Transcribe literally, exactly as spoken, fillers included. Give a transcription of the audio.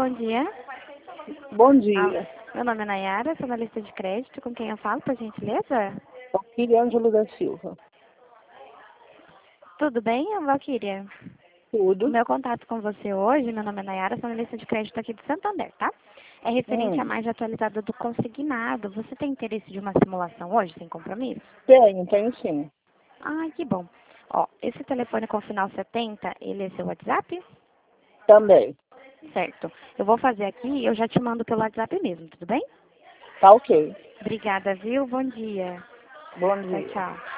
bom dia. Bom dia. Ah, meu nome é Nayara, sou analista de crédito. Com quem eu falo, por gentileza? Valquíria Ângelo da Silva. Tudo bem, Valquíria? O Tudo. meu contato com você hoje, meu nome é Nayara, sou analista de crédito aqui de Santander, tá? É referente Hum. à margem atualizada do consignado. Você tem interesse de uma simulação hoje, sem compromisso? Tenho, tenho sim. Ah, que bom. Ó, esse telefone com final setenta, ele é seu WhatsApp? Também. Certo. Eu vou fazer aqui e eu já te mando pelo WhatsApp mesmo, tudo bem? Tá ok. Obrigada, viu? Bom dia. Bom Tchau, dia. tchau.